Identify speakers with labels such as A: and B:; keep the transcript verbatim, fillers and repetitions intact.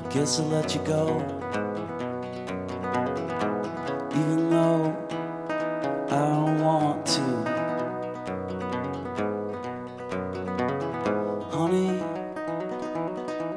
A: Guess I'll let you go, even though I don't want to.